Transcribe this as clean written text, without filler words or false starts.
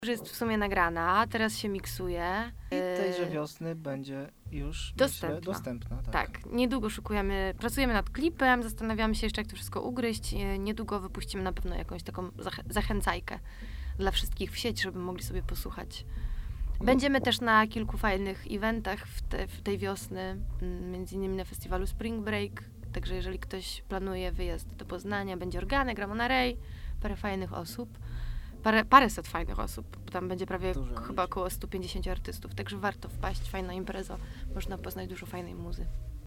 Już jest w sumie nagrana, teraz się miksuje. I tejże wiosny będzie już dostępna. Tak, niedługo pracujemy nad klipem, zastanawiamy się jeszcze, jak to wszystko ugryźć. Niedługo wypuścimy na pewno jakąś taką zachęcajkę dla wszystkich w sieć, żeby mogli sobie posłuchać. Będziemy też na kilku fajnych eventach w tej wiosny, między innymi na festiwalu Spring Break, także jeżeli ktoś planuje wyjazd do Poznania, będzie Organek, Ramona Ray, paręset fajnych osób, bo tam będzie prawie chyba około 150 artystów, także warto wpaść, fajna impreza, można poznać dużo fajnej muzy.